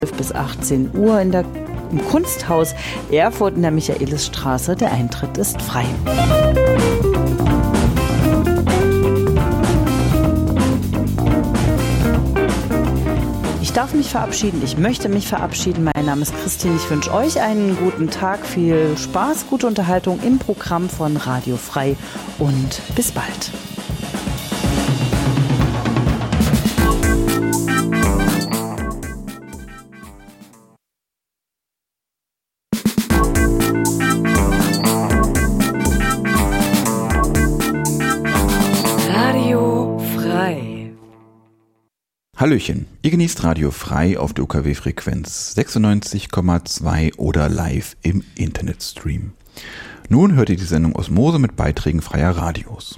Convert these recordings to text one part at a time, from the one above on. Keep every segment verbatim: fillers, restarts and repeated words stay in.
bis achtzehn Uhr in der, im Kunsthaus Erfurt in der Michaelisstraße. Der Eintritt ist frei. Ich darf mich verabschieden, ich möchte mich verabschieden. Mein Name ist Christine, ich wünsche euch einen guten Tag, viel Spaß, gute Unterhaltung im Programm von Radio Frei und bis bald. Hallöchen, ihr genießt Radio Frei auf der U K W-Frequenz sechsundneunzig Komma zwei oder live im Internetstream. Nun hört ihr die Sendung Osmose mit Beiträgen freier Radios.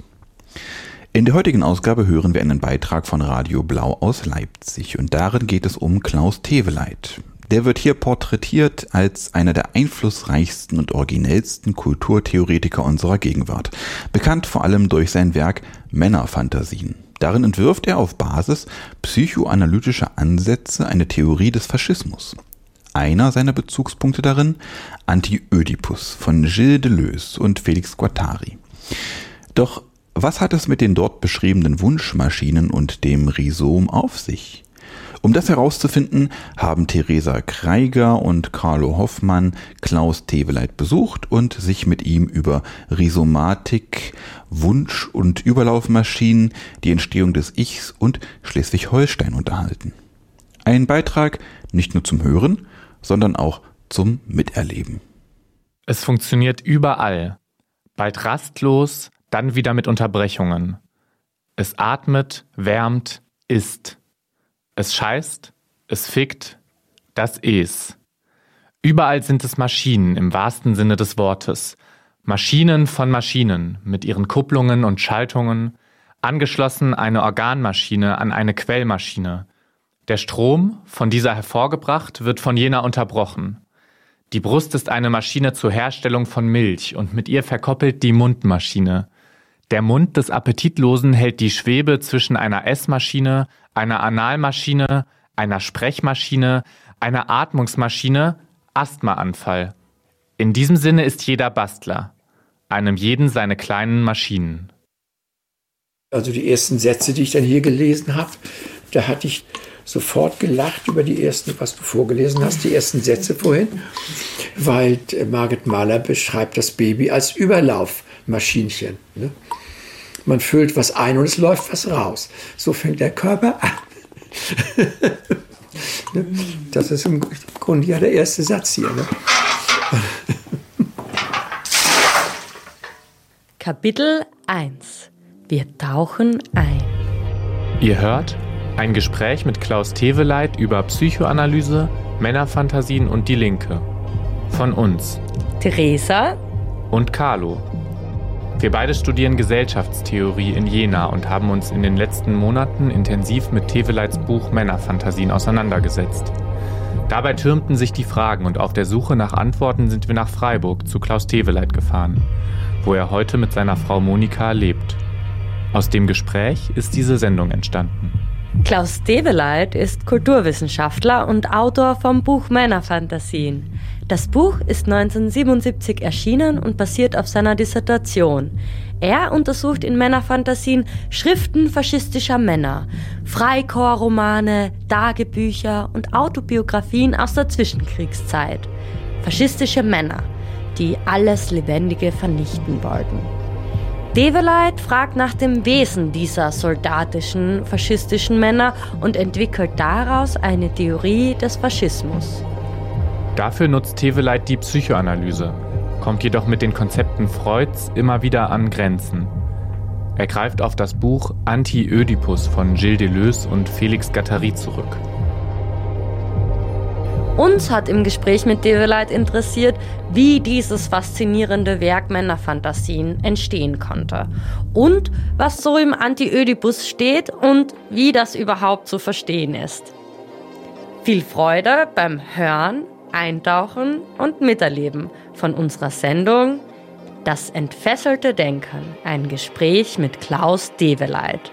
In der heutigen Ausgabe hören wir einen Beitrag von Radio Blau aus Leipzig und darin geht es um Klaus Teweleit. Der wird hier porträtiert als einer der einflussreichsten und originellsten Kulturtheoretiker unserer Gegenwart, bekannt vor allem durch sein Werk Männerfantasien. Darin entwirft er auf Basis psychoanalytischer Ansätze eine Theorie des Faschismus. Einer seiner Bezugspunkte darin, Anti-Ödipus von Gilles Deleuze und Felix Guattari. Doch was hat es mit den dort beschriebenen Wunschmaschinen und dem Rhizom auf sich? Um das herauszufinden, haben Theresa Kreiger und Carlo Hoffmann Klaus Teweleit besucht und sich mit ihm über Rhizomatik, Wunsch- und Überlaufmaschinen, die Entstehung des Ichs und Schleswig-Holstein unterhalten. Ein Beitrag nicht nur zum Hören, sondern auch zum Miterleben. Es funktioniert überall. Bald rastlos, dann wieder mit Unterbrechungen. Es atmet, wärmt, isst. Es scheißt, es fickt, das Es. Überall sind es Maschinen im wahrsten Sinne des Wortes. Maschinen von Maschinen mit ihren Kupplungen und Schaltungen, angeschlossen eine Organmaschine an eine Quellmaschine. Der Strom, von dieser hervorgebracht, wird von jener unterbrochen. Die Brust ist eine Maschine zur Herstellung von Milch und mit ihr verkoppelt die Mundmaschine. Der Mund des Appetitlosen hält die Schwebe zwischen einer Essmaschine, einer Analmaschine, einer Sprechmaschine, einer Atmungsmaschine, Asthmaanfall. In diesem Sinne ist jeder Bastler, einem jeden seine kleinen Maschinen. Also die ersten Sätze, die ich dann hier gelesen habe, da hatte ich sofort gelacht über die ersten, was du vorgelesen hast, die ersten Sätze vorhin, weil Margit Mahler beschreibt das Baby als Überlaufmaschinchen. Ne? Man füllt was ein und es läuft was raus. So fängt der Körper an. Ne? Das ist im Grunde ja der erste Satz hier. Ne? Kapitel eins. Wir tauchen ein. Ihr hört ein Gespräch mit Klaus Teweleit über Psychoanalyse, Männerfantasien und die Linke. Von uns, Theresa und Carlo. Wir beide studieren Gesellschaftstheorie in Jena und haben uns in den letzten Monaten intensiv mit Teweleits Buch Männerfantasien auseinandergesetzt. Dabei türmten sich die Fragen und auf der Suche nach Antworten sind wir nach Freiburg zu Klaus Teweleit gefahren, wo er heute mit seiner Frau Monika lebt. Aus dem Gespräch ist diese Sendung entstanden. Klaus Teweleit ist Kulturwissenschaftler und Autor vom Buch Männerfantasien. Das Buch ist neunzehnhundertsiebenundsiebzig erschienen und basiert auf seiner Dissertation. Er untersucht in Männerfantasien Schriften faschistischer Männer, Freikorpsromane, Tagebücher und Autobiografien aus der Zwischenkriegszeit. Faschistische Männer, die alles Lebendige vernichten wollten. Teweleit fragt nach dem Wesen dieser soldatischen, faschistischen Männer und entwickelt daraus eine Theorie des Faschismus. Dafür nutzt Teweleit die Psychoanalyse, kommt jedoch mit den Konzepten Freuds immer wieder an Grenzen. Er greift auf das Buch Anti-Ödipus von Gilles Deleuze und Felix Guattari zurück. Uns hat im Gespräch mit Teweleit interessiert, wie dieses faszinierende Werk Männerfantasien entstehen konnte und was so im Anti-Ödipus steht und wie das überhaupt zu verstehen ist. Viel Freude beim Hören, Eintauchen und Miterleben von unserer Sendung Das entfesselte Denken, ein Gespräch mit Klaus Teweleit.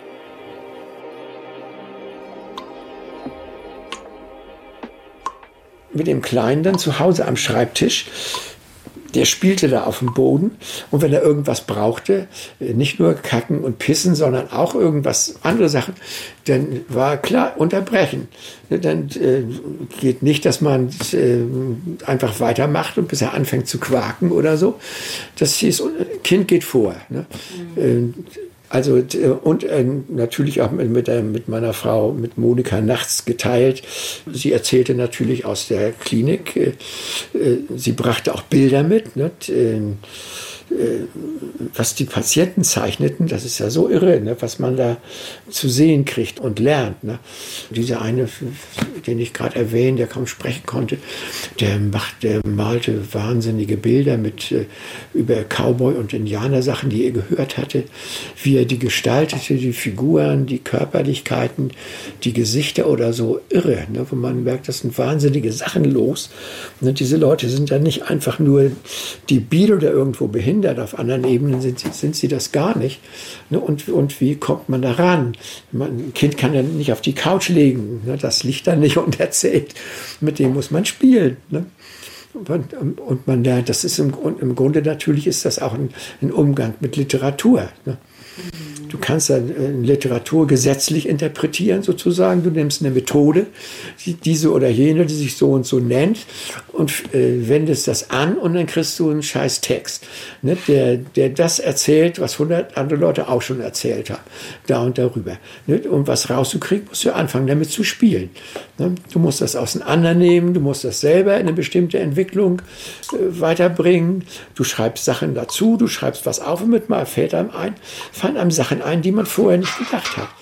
mit dem Kleinen dann zu Hause am Schreibtisch. Der spielte da auf dem Boden und wenn er irgendwas brauchte, nicht nur kacken und pissen, sondern auch irgendwas, andere Sachen, dann war klar, unterbrechen. Dann äh, geht nicht, dass man äh, einfach weitermacht und bis er anfängt zu quaken oder so. Das hieß, Kind geht vor. Ne? Mhm. Äh, Also und äh, natürlich auch mit, mit, äh, mit meiner Frau, mit Monika nachts geteilt. Sie erzählte natürlich aus der Klinik. Äh, äh, sie brachte auch Bilder mit, ne? äh, äh, was die Patienten zeichneten. Das ist ja so irre, ne? Was man da zu sehen kriegt und lernt. Ne? Dieser eine, den ich gerade erwähne, der kaum sprechen konnte, der, macht, der malte wahnsinnige Bilder mit äh, über Cowboy- und Indianersachen, die er gehört hatte, wie er die gestaltete, die Figuren, die Körperlichkeiten, die Gesichter oder so, irre, ne? Wo man merkt, das sind wahnsinnige Sachen los. Und diese Leute sind ja nicht einfach nur debil oder irgendwo behindert, auf anderen Ebenen sind sie, sind sie das gar nicht. Ne? Und, und wie kommt man da ran? Man, ein Kind kann ja nicht auf die Couch legen, ne? Das liegt da nicht und erzählt. Mit dem muss man spielen. Ne? Und, und man lernt, das ist im, im Grunde natürlich ist das auch ein, ein Umgang mit Literatur. Ne? Du kannst dann Literatur gesetzlich interpretieren, sozusagen. Du nimmst eine Methode, die, diese oder jene, die sich so und so nennt, und äh, wendest das an und dann kriegst du einen scheiß Text, ne, der, der das erzählt, was hundert andere Leute auch schon erzählt haben, da und darüber. Ne? Um was rauszukriegen, musst du anfangen, damit zu spielen. Ne? Du musst das auseinandernehmen, du musst das selber in eine bestimmte Entwicklung äh, weiterbringen. Du schreibst Sachen dazu, du schreibst was auf und mit mal fällt einem ein, fallen einem Sachen ein, die man vorher nicht gedacht hat.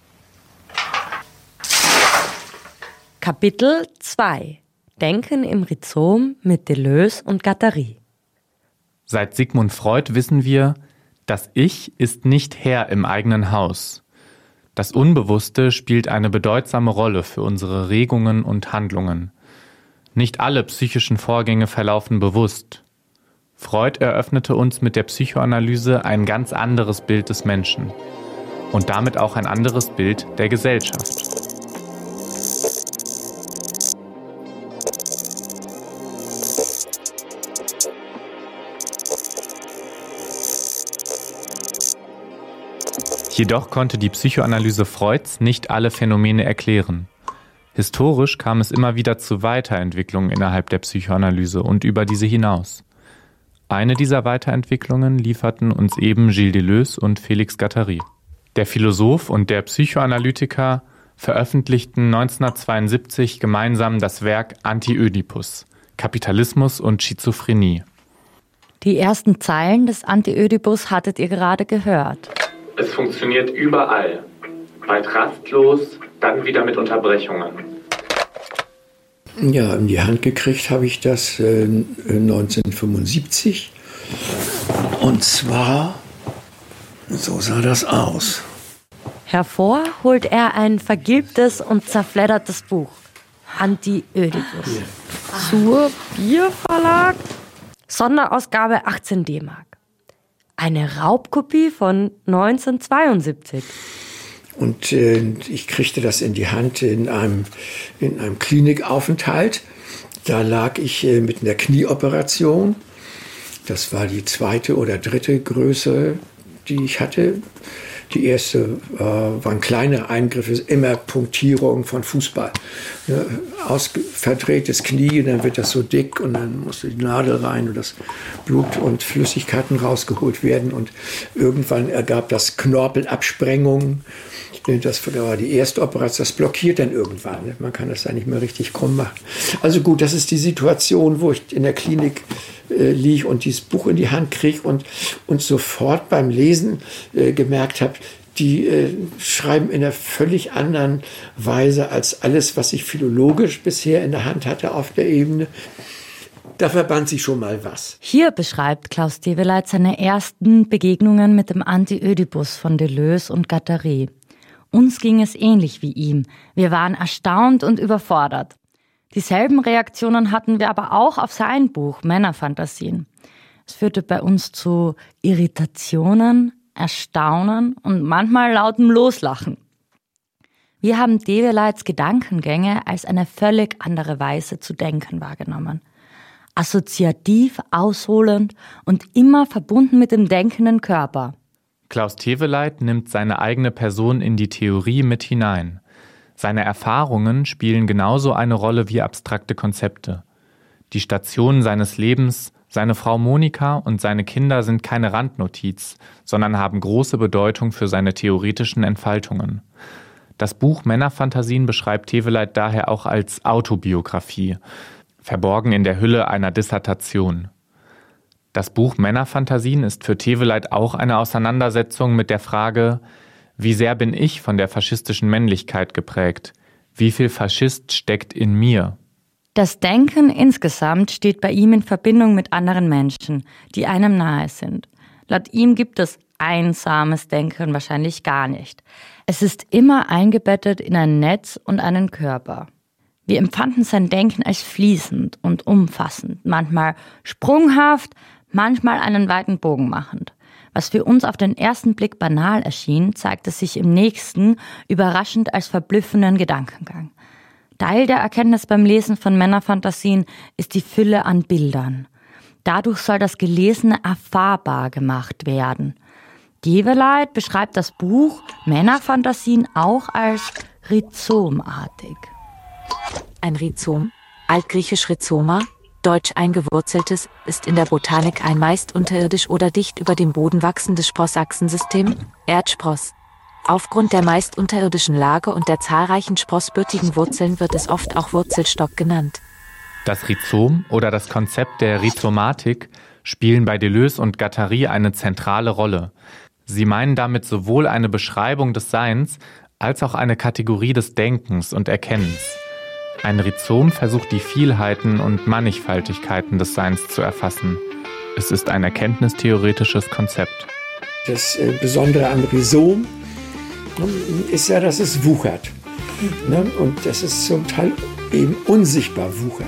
Kapitel zwei. Denken im Rhizom mit Deleuze und Guattari. Seit Sigmund Freud wissen wir, das Ich ist nicht Herr im eigenen Haus. Das Unbewusste spielt eine bedeutsame Rolle für unsere Regungen und Handlungen. Nicht alle psychischen Vorgänge verlaufen bewusst. Freud eröffnete uns mit der Psychoanalyse ein ganz anderes Bild des Menschen und damit auch ein anderes Bild der Gesellschaft. Jedoch konnte die Psychoanalyse Freuds nicht alle Phänomene erklären. Historisch kam es immer wieder zu Weiterentwicklungen innerhalb der Psychoanalyse und über diese hinaus. Eine dieser Weiterentwicklungen lieferten uns eben Gilles Deleuze und Félix Guattari. Der Philosoph und der Psychoanalytiker veröffentlichten neunzehnhundertzweiundsiebzig gemeinsam das Werk Anti-Ödipus, Kapitalismus und Schizophrenie. Die ersten Zeilen des Anti-Ödipus hattet ihr gerade gehört. Es funktioniert überall. Bald rastlos, dann wieder mit Unterbrechungen. Ja, in die Hand gekriegt habe ich das äh, neunzehnhundertfünfundsiebzig. Und zwar, so sah das aus. Hervor holt er ein vergilbtes und zerfleddertes Buch. Anti-Ödipus. Zur Bierverlag. Sonderausgabe achtzehn D-Mark. Eine Raubkopie von neunzehnhundertzweiundsiebzig. Und äh, ich kriegte das in die Hand in einem, in einem Klinikaufenthalt. Da lag ich äh, mit einer Knieoperation. Das war die zweite oder dritte Größe, die ich hatte. Die erste äh, waren kleine Eingriffe, immer Punktierung von Fußball. Ne? Aus, verdrehtes Knie, dann wird das so dick und dann musste die Nadel rein und das Blut und Flüssigkeiten rausgeholt werden. Und irgendwann ergab das Knorpelabsprengungen. Das war die erste Operation, das blockiert dann irgendwann. Ne? Man kann das ja nicht mehr richtig krumm machen. Also gut, das ist die Situation, wo ich in der Klinik äh, liege und dieses Buch in die Hand kriege und, und sofort beim Lesen äh, gemerkt habe, die äh, schreiben in einer völlig anderen Weise als alles, was ich philologisch bisher in der Hand hatte auf der Ebene. Da verband sich schon mal was. Hier beschreibt Klaus Develeit seine ersten Begegnungen mit dem Anti-Ödipus von Deleuze und Guattari. Uns ging es ähnlich wie ihm. Wir waren erstaunt und überfordert. Dieselben Reaktionen hatten wir aber auch auf sein Buch Männerfantasien. Es führte bei uns zu Irritationen, Erstaunen und manchmal lautem Loslachen. Wir haben Develeids Gedankengänge als eine völlig andere Weise zu denken wahrgenommen. Assoziativ, ausholend und immer verbunden mit dem denkenden Körper. Klaus Teveleit nimmt seine eigene Person in die Theorie mit hinein. Seine Erfahrungen spielen genauso eine Rolle wie abstrakte Konzepte. Die Stationen seines Lebens, seine Frau Monika und seine Kinder sind keine Randnotiz, sondern haben große Bedeutung für seine theoretischen Entfaltungen. Das Buch Männerfantasien beschreibt Teveleit daher auch als Autobiografie, verborgen in der Hülle einer Dissertation. Das Buch Männerfantasien ist für Teveleit auch eine Auseinandersetzung mit der Frage, wie sehr bin ich von der faschistischen Männlichkeit geprägt? Wie viel Faschist steckt in mir? Das Denken insgesamt steht bei ihm in Verbindung mit anderen Menschen, die einem nahe sind. Laut ihm gibt es einsames Denken wahrscheinlich gar nicht. Es ist immer eingebettet in ein Netz und einen Körper. Wir empfanden sein Denken als fließend und umfassend, manchmal sprunghaft, manchmal einen weiten Bogen machend. Was für uns auf den ersten Blick banal erschien, zeigte sich im nächsten überraschend als verblüffenden Gedankengang. Teil der Erkenntnis beim Lesen von Männerfantasien ist die Fülle an Bildern. Dadurch soll das Gelesene erfahrbar gemacht werden. Teveleit beschreibt das Buch Männerfantasien auch als rhizomartig. Ein Rhizom, altgriechisch Rhizoma, deutsch eingewurzeltes, ist in der Botanik ein meist unterirdisch oder dicht über dem Boden wachsendes Sprossachsensystem, Erdspross. Aufgrund der meist unterirdischen Lage und der zahlreichen sprossbürtigen Wurzeln wird es oft auch Wurzelstock genannt. Das Rhizom oder das Konzept der Rhizomatik spielen bei Deleuze und Guattari eine zentrale Rolle. Sie meinen damit sowohl eine Beschreibung des Seins als auch eine Kategorie des Denkens und Erkennens. Ein Rhizom versucht die Vielheiten und Mannigfaltigkeiten des Seins zu erfassen. Es ist ein erkenntnistheoretisches Konzept. Das Besondere am Rhizom ist ja, dass es wuchert. Und dass es zum Teil eben unsichtbar wuchert.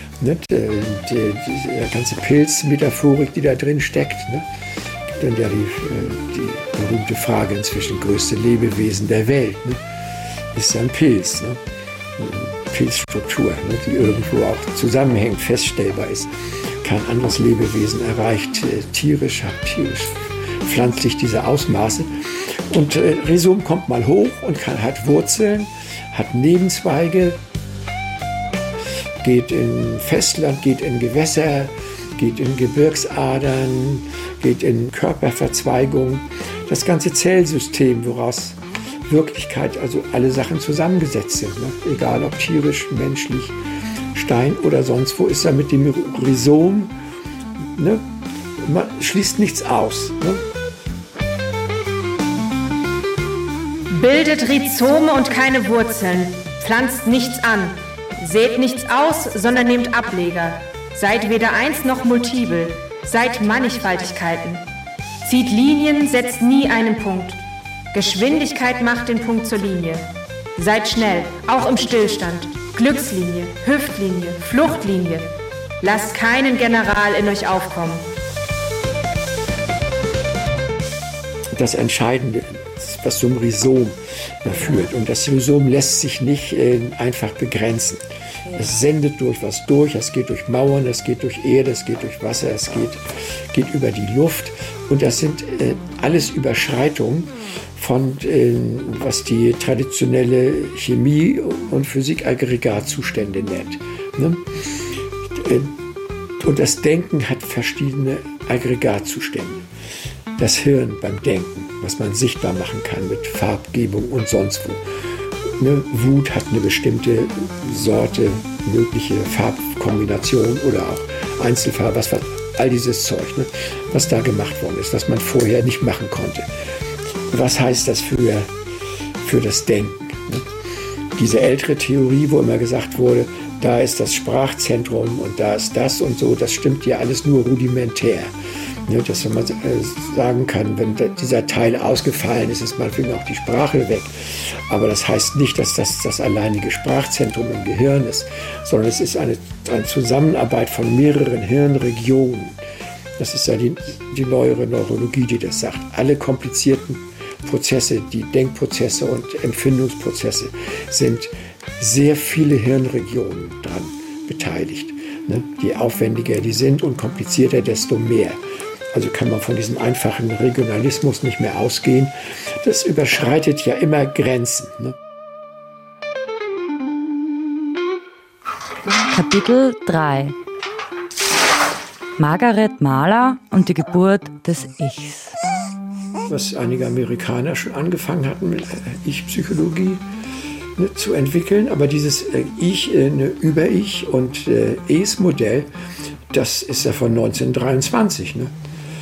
Der ganze Pilzmetaphorik, die da drin steckt. Dann ja die, die berühmte Frage inzwischen, größte Lebewesen der Welt, ne? Ist ja ein Pilz, ne? Eine Pilzstruktur, ne? Die irgendwo auch zusammenhängt, feststellbar ist. Kein anderes Lebewesen erreicht äh, tierisch, hat tierisch, pflanzlich diese Ausmaße. Und äh, Rhizom kommt mal hoch und kann, hat Wurzeln, hat Nebenzweige, geht in Festland, geht in Gewässer, geht in Gebirgsadern, geht in Körperverzweigungen. Das ganze Zellsystem, woraus Wirklichkeit, also alle Sachen zusammengesetzt sind. Ne? Egal ob tierisch, menschlich, Stein oder sonst wo, ist da mit dem Rhizom, ne? Man schließt nichts aus. Ne? Bildet Rhizome und keine Wurzeln, pflanzt nichts an, sät nichts aus, sondern nehmt Ableger. Seid weder eins noch multibel, seid Mannigfaltigkeiten. Zieht Linien, setzt nie einen Punkt. Geschwindigkeit macht den Punkt zur Linie. Seid schnell, auch im Stillstand. Glückslinie, Hüftlinie, Fluchtlinie. Lasst keinen General in euch aufkommen. Das Entscheidende, was zum Rhizom führt. Und das Rhizom lässt sich nicht äh, einfach begrenzen. Es sendet durch was durch, es geht durch Mauern, es geht durch Erde, es geht durch Wasser, es geht, geht über die Luft. Und das sind äh, alles Überschreitungen von, äh, was die traditionelle Chemie- und Physik-Aggregatzustände nennt. Ne? Und das Denken hat verschiedene Aggregatzustände. Das Hirn beim Denken, was man sichtbar machen kann mit Farbgebung und sonst wo. Ne, Wut hat eine bestimmte Sorte, mögliche Farbkombination oder auch Einzelfarbe, was, all dieses Zeug, ne, was da gemacht worden ist, was man vorher nicht machen konnte. Was heißt das für, für das Denken? Ne? Diese ältere Theorie, wo immer gesagt wurde, da ist das Sprachzentrum und da ist das und so, das stimmt ja alles nur rudimentär. Ne, dass man sagen kann, wenn dieser Teil ausgefallen ist, ist manchmal auch die Sprache weg. Aber das heißt nicht, dass das das alleinige Sprachzentrum im Gehirn ist, sondern es ist eine, eine Zusammenarbeit von mehreren Hirnregionen. Das ist ja die, die neuere Neurologie, die das sagt. Alle komplizierten Prozesse, die Denkprozesse und Empfindungsprozesse, sind sehr viele Hirnregionen dran beteiligt. Ne? Je aufwendiger die sind und komplizierter, desto mehr. Also kann man von diesem einfachen Regionalismus nicht mehr ausgehen. Das überschreitet ja immer Grenzen. Ne? Kapitel drei. Margaret Mahler und die Geburt des Ichs. Was einige Amerikaner schon angefangen hatten mit Ich-Psychologie ne, zu entwickeln. Aber dieses äh, Ich, äh, ne, Über-Ich und äh, Es-Modell, das ist ja von neunzehnhundertdreiundzwanzig. Ne?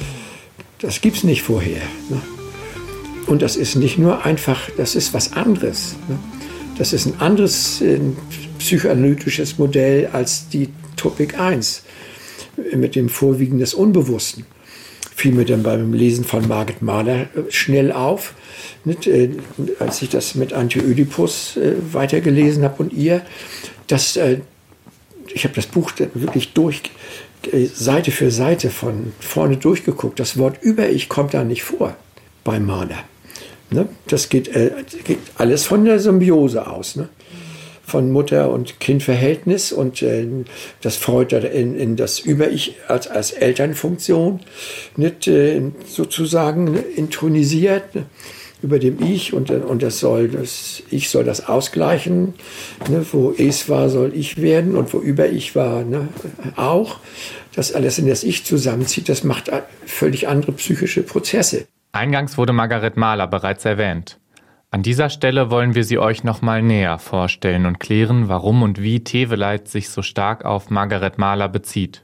Das gibt es nicht vorher. Ne? Und das ist nicht nur einfach, das ist was anderes. Ne? Das ist ein anderes äh, psychoanalytisches Modell als die Topik eins mit dem Vorwiegen des Unbewussten. Fiel mir dann beim Lesen von Margaret Mahler schnell auf, nicht, äh, als ich das mit Antje Ödipus äh, weitergelesen habe und ihr, dass äh, ich habe das Buch wirklich durch, äh, Seite für Seite von vorne durchgeguckt. Das Wort Über-Ich kommt da nicht vor bei Mahler. Ne? Das geht, äh, geht alles von der Symbiose aus. Ne? Von Mutter- und Kindverhältnis und äh, das Freud in, in das Über-Ich als, als Elternfunktion nicht, äh, sozusagen intronisiert ne, über dem Ich und, und das soll das Ich soll das ausgleichen, ne, wo Es war, soll Ich werden und wo Über-Ich war ne, auch. Das alles in das Ich zusammenzieht, das macht völlig andere psychische Prozesse. Eingangs wurde Margaret Mahler bereits erwähnt. An dieser Stelle wollen wir sie euch nochmal näher vorstellen und klären, warum und wie Teveleit sich so stark auf Margaret Mahler bezieht.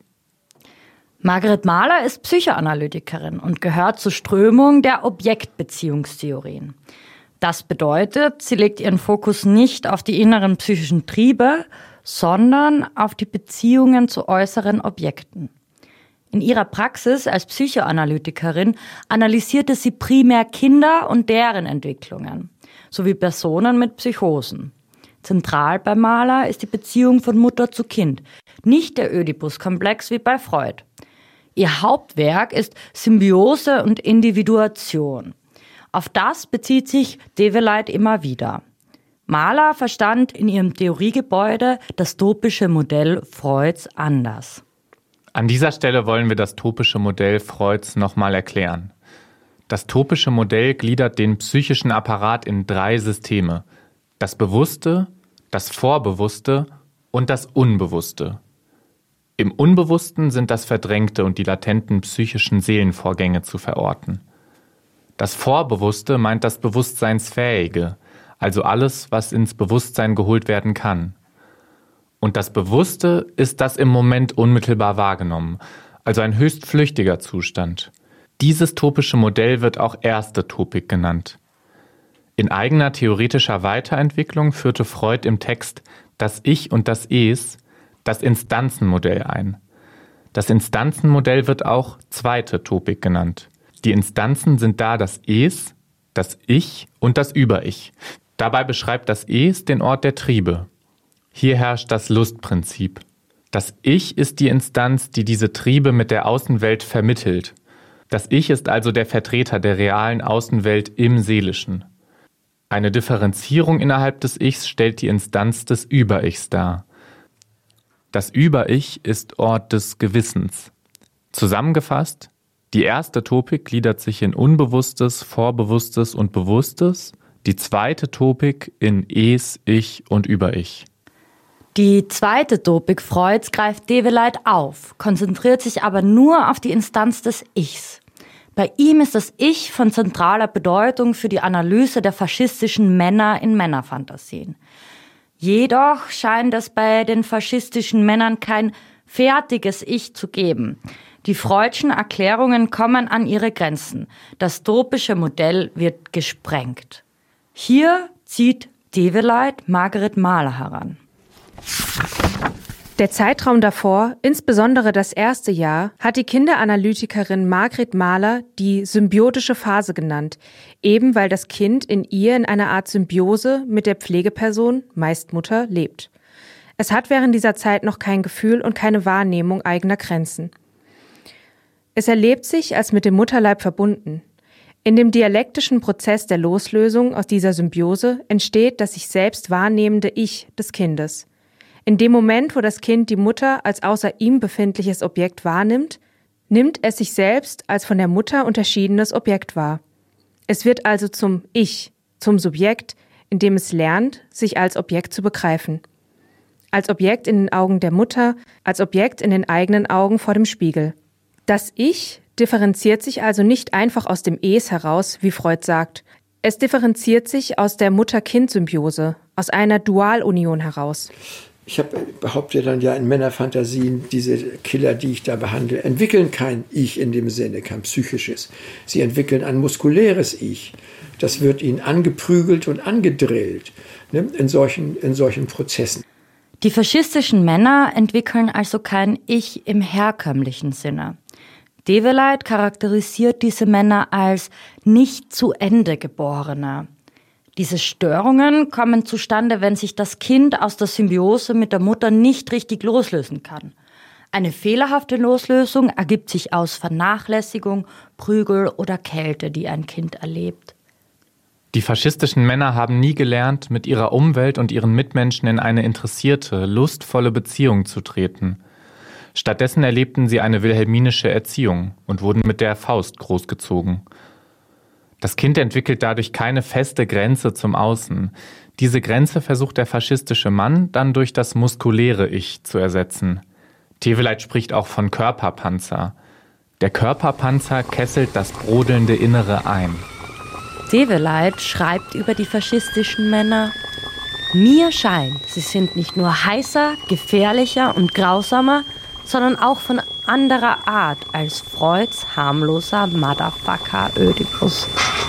Margaret Mahler ist Psychoanalytikerin und gehört zur Strömung der Objektbeziehungstheorien. Das bedeutet, sie legt ihren Fokus nicht auf die inneren psychischen Triebe, sondern auf die Beziehungen zu äußeren Objekten. In ihrer Praxis als Psychoanalytikerin analysierte sie primär Kinder und deren Entwicklungen, sowie Personen mit Psychosen. Zentral bei Mahler ist die Beziehung von Mutter zu Kind, nicht der Ödipus-Komplex wie bei Freud. Ihr Hauptwerk ist Symbiose und Individuation. Auf das bezieht sich Teveleit immer wieder. Mahler verstand in ihrem Theoriegebäude das topische Modell Freuds anders. An dieser Stelle wollen wir das topische Modell Freuds nochmal erklären. Das topische Modell gliedert den psychischen Apparat in drei Systeme: das Bewusste, das Vorbewusste und das Unbewusste. Im Unbewussten sind das verdrängte und die latenten psychischen Seelenvorgänge zu verorten. Das Vorbewusste meint das Bewusstseinsfähige, also alles, was ins Bewusstsein geholt werden kann. Und das Bewusste ist das im Moment unmittelbar wahrgenommen, also ein höchst flüchtiger Zustand. Dieses topische Modell wird auch erste Topik genannt. In eigener theoretischer Weiterentwicklung führte Freud im Text Das Ich und das Es das Instanzenmodell ein. Das Instanzenmodell wird auch zweite Topik genannt. Die Instanzen sind da das Es, das Ich und das Über-Ich. Dabei beschreibt das Es den Ort der Triebe. Hier herrscht das Lustprinzip. Das Ich ist die Instanz, die diese Triebe mit der Außenwelt vermittelt. Das Ich ist also der Vertreter der realen Außenwelt im Seelischen. Eine Differenzierung innerhalb des Ichs stellt die Instanz des Über-Ichs dar. Das Über-Ich ist Ort des Gewissens. Zusammengefasst, die erste Topik gliedert sich in Unbewusstes, Vorbewusstes und Bewusstes, die zweite Topik in Es, Ich und Über-Ich. Die zweite Topik Freuds greift Teveleit auf, konzentriert sich aber nur auf die Instanz des Ichs. Bei ihm ist das Ich von zentraler Bedeutung für die Analyse der faschistischen Männer in Männerfantasien. Jedoch scheint es bei den faschistischen Männern kein fertiges Ich zu geben. Die Freudschen Erklärungen kommen an ihre Grenzen. Das topische Modell wird gesprengt. Hier zieht Teveleit Margaret Mahler heran. Der Zeitraum davor, insbesondere das erste Jahr, hat die Kinderanalytikerin Margaret Mahler die symbiotische Phase genannt, eben weil das Kind in ihr in einer Art Symbiose mit der Pflegeperson, meist Mutter, lebt. Es hat während dieser Zeit noch kein Gefühl und keine Wahrnehmung eigener Grenzen. Es erlebt sich als mit dem Mutterleib verbunden. In dem dialektischen Prozess der Loslösung aus dieser Symbiose entsteht das sich selbst wahrnehmende Ich des Kindes. In dem Moment, wo das Kind die Mutter als außer ihm befindliches Objekt wahrnimmt, nimmt es sich selbst als von der Mutter unterschiedenes Objekt wahr. Es wird also zum Ich, zum Subjekt, in dem es lernt, sich als Objekt zu begreifen. Als Objekt in den Augen der Mutter, als Objekt in den eigenen Augen vor dem Spiegel. Das Ich differenziert sich also nicht einfach aus dem Es heraus, wie Freud sagt. Es differenziert sich aus der Mutter-Kind-Symbiose, aus einer Dualunion heraus. Ich habe behauptet dann ja in Männerfantasien, diese Killer, die ich da behandle, entwickeln kein Ich in dem Sinne, kein psychisches. Sie entwickeln ein muskuläres Ich. Das wird ihnen angeprügelt und angedrillt, ne, in solchen, in solchen Prozessen. Die faschistischen Männer entwickeln also kein Ich im herkömmlichen Sinne. Develeit charakterisiert diese Männer als nicht zu Ende Geborene. Diese Störungen kommen zustande, wenn sich das Kind aus der Symbiose mit der Mutter nicht richtig loslösen kann. Eine fehlerhafte Loslösung ergibt sich aus Vernachlässigung, Prügel oder Kälte, die ein Kind erlebt. Die faschistischen Männer haben nie gelernt, mit ihrer Umwelt und ihren Mitmenschen in eine interessierte, lustvolle Beziehung zu treten. Stattdessen erlebten sie eine wilhelminische Erziehung und wurden mit der Faust großgezogen. Das Kind entwickelt dadurch keine feste Grenze zum Außen. Diese Grenze versucht der faschistische Mann dann durch das muskuläre Ich zu ersetzen. Develeit spricht auch von Körperpanzer. Der Körperpanzer kesselt das brodelnde Innere ein. Develeit schreibt über die faschistischen Männer: Mir scheint, sie sind nicht nur heißer, gefährlicher und grausamer, sondern auch von anderer Art als Freuds harmloser Motherfucker Ödipus.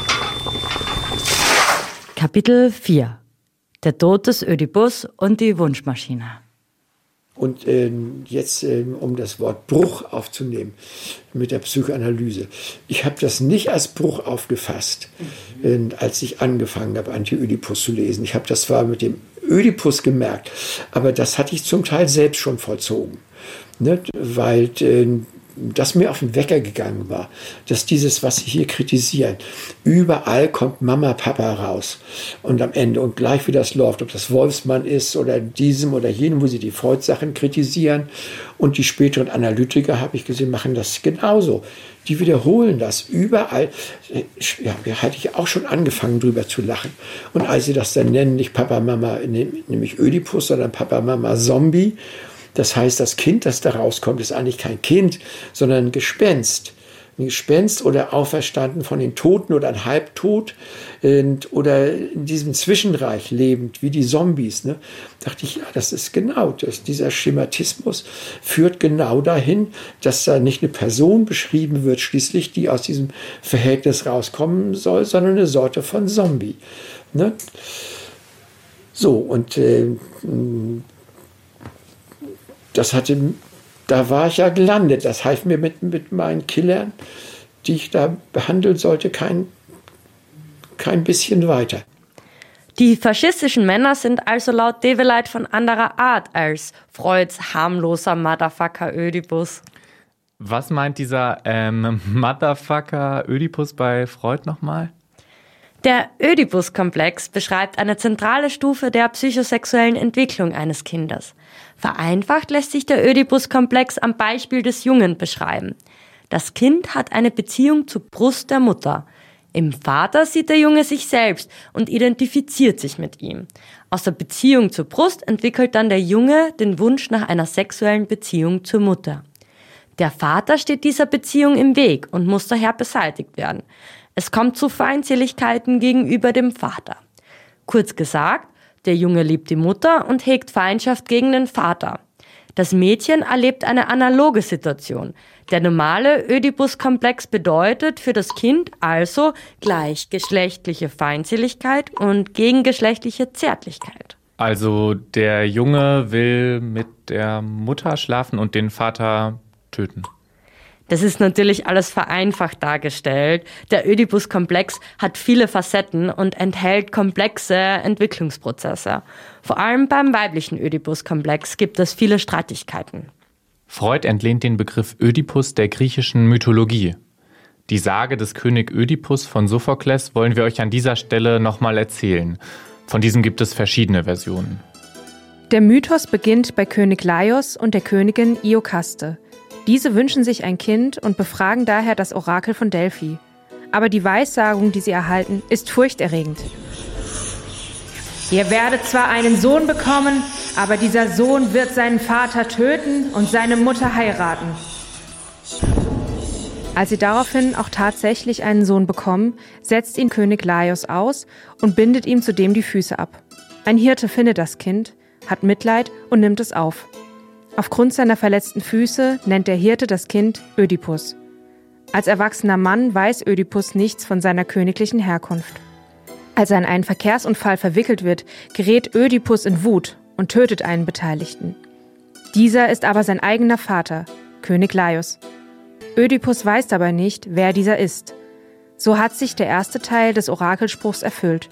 Kapitel vier. Der Tod des Ödipus und die Wunschmaschine. Und äh, jetzt, äh, um das Wort Bruch aufzunehmen mit der Psychoanalyse. Ich habe das nicht als Bruch aufgefasst, äh, als ich angefangen habe, Anti-Ödipus zu lesen. Ich habe das zwar mit dem Ödipus gemerkt, aber das hatte ich zum Teil selbst schon vollzogen. Ne? Weil äh, das mir auf den Wecker gegangen war, dass dieses, was Sie hier kritisieren, überall kommt Mama, Papa raus. Und am Ende, und gleich wie das läuft, ob das Wolfsmann ist oder diesem oder jenem, wo Sie die Freud-Sachen kritisieren. Und die späteren Analytiker, habe ich gesehen, machen das genauso. Die wiederholen das überall. Ja, da hatte ich auch schon angefangen, drüber zu lachen. Und als sie das dann nennen, nicht Papa, Mama, nämlich Ödipus, sondern Papa, Mama, Zombie. Das heißt, das Kind, das da rauskommt, ist eigentlich kein Kind, sondern ein Gespenst. Ein Gespenst oder auferstanden von den Toten oder ein Halbtot und, oder in diesem Zwischenreich lebend, wie die Zombies. Ne? Dachte ich, ja, das ist genau das. Dieser Schematismus führt genau dahin, dass da nicht eine Person beschrieben wird, schließlich, die aus diesem Verhältnis rauskommen soll, sondern eine Sorte von Zombie. Ne? So, und äh, das hatte, da war ich ja gelandet. Das half mir mit, mit meinen Killern, die ich da behandeln sollte, kein, kein bisschen weiter. Die faschistischen Männer sind also laut Develeit von anderer Art als Freuds harmloser Motherfucker Ödipus. Was meint dieser ähm, Motherfucker Ödipus bei Freud nochmal? Der Ödipus-Komplex beschreibt eine zentrale Stufe der psychosexuellen Entwicklung eines Kindes. Vereinfacht lässt sich der Ödipus-Komplex am Beispiel des Jungen beschreiben. Das Kind hat eine Beziehung zur Brust der Mutter. Im Vater sieht der Junge sich selbst und identifiziert sich mit ihm. Aus der Beziehung zur Brust entwickelt dann der Junge den Wunsch nach einer sexuellen Beziehung zur Mutter. Der Vater steht dieser Beziehung im Weg und muss daher beseitigt werden. Es kommt zu Feindseligkeiten gegenüber dem Vater. Kurz gesagt, der Junge liebt die Mutter und hegt Feindschaft gegen den Vater. Das Mädchen erlebt eine analoge Situation. Der normale Ödipus-Komplex bedeutet für das Kind also gleichgeschlechtliche Feindseligkeit und gegengeschlechtliche Zärtlichkeit. Also der Junge will mit der Mutter schlafen und den Vater töten. Das ist natürlich alles vereinfacht dargestellt. Der Ödipus-Komplex hat viele Facetten und enthält komplexe Entwicklungsprozesse. Vor allem beim weiblichen Ödipus-Komplex gibt es viele Streitigkeiten. Freud entlehnt den Begriff Ödipus der griechischen Mythologie. Die Sage des König Ödipus von Sophokles wollen wir euch an dieser Stelle nochmal erzählen. Von diesem gibt es verschiedene Versionen. Der Mythos beginnt bei König Laios und der Königin Iokaste. Diese wünschen sich ein Kind und befragen daher das Orakel von Delphi. Aber die Weissagung, die sie erhalten, ist furchterregend. Ihr werdet zwar einen Sohn bekommen, aber dieser Sohn wird seinen Vater töten und seine Mutter heiraten. Als sie daraufhin auch tatsächlich einen Sohn bekommen, setzt ihn König Laios aus und bindet ihm zudem die Füße ab. Ein Hirte findet das Kind, hat Mitleid und nimmt es auf. Aufgrund seiner verletzten Füße nennt der Hirte das Kind Ödipus. Als erwachsener Mann weiß Ödipus nichts von seiner königlichen Herkunft. Als er in einen Verkehrsunfall verwickelt wird, gerät Ödipus in Wut und tötet einen Beteiligten. Dieser ist aber sein eigener Vater, König Laios. Ödipus weiß dabei nicht, wer dieser ist. So hat sich der erste Teil des Orakelspruchs erfüllt.